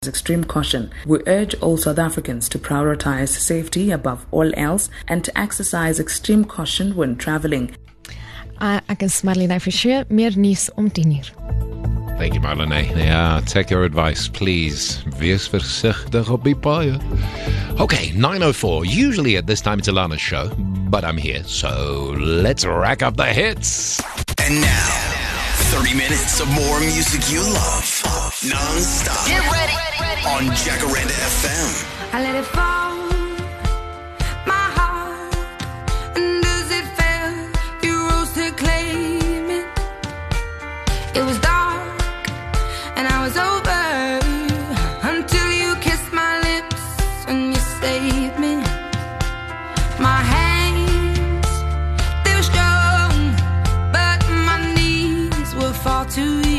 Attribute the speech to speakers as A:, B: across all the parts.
A: extreme caution. We urge all South Africans to prioritize safety above all else and to exercise extreme caution when travelling.
B: Ek is Marlene Forsie, meer nuus om 10:00.
C: Thank you, Marlene. Yeah, take your advice, please. Wees versigtig op die paaie. Okay, 9:04. Usually at this time it's Alana's show, but I'm here, so let's rack up the hits.
D: And now, 30 minutes of more music you love, non-stop.
E: Get ready.
D: On Jacaranda FM.
E: I let it fall, my heart, and does it feel you rose to claim it? It was dark, and I was over, until you kissed my lips, and you saved me. My hands, they were strong, but my knees were far too weak.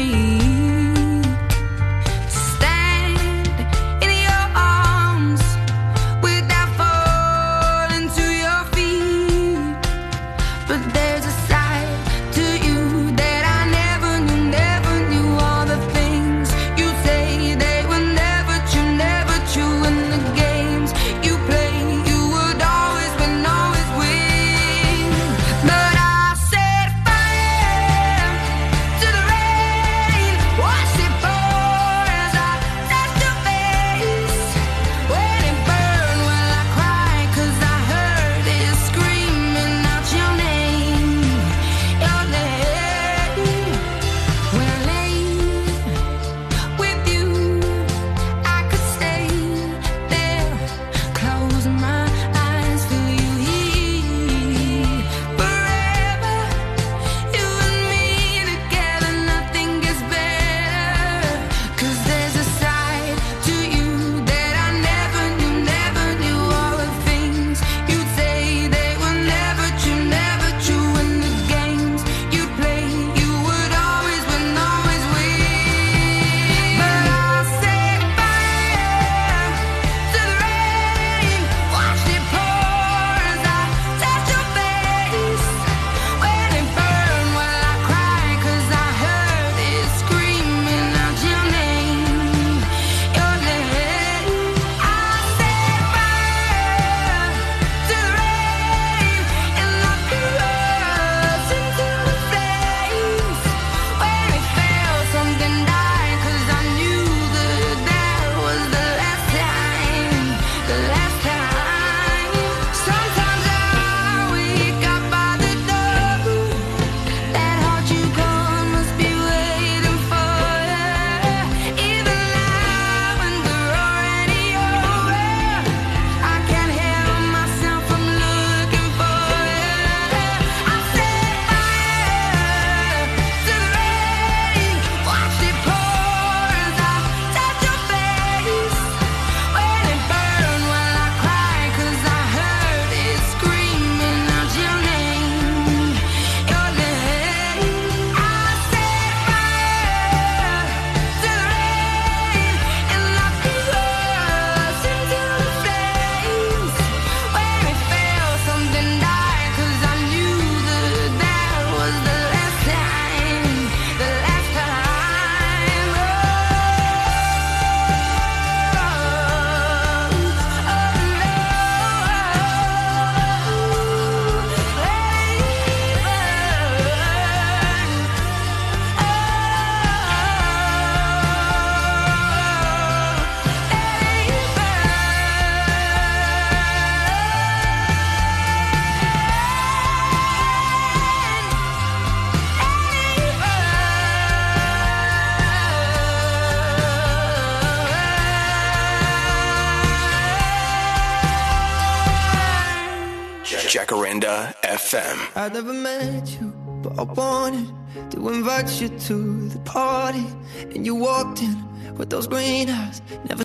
D: Jacaranda FM.
F: I never met you, but I wanted to invite you to the party. And you walked in with those green eyes, never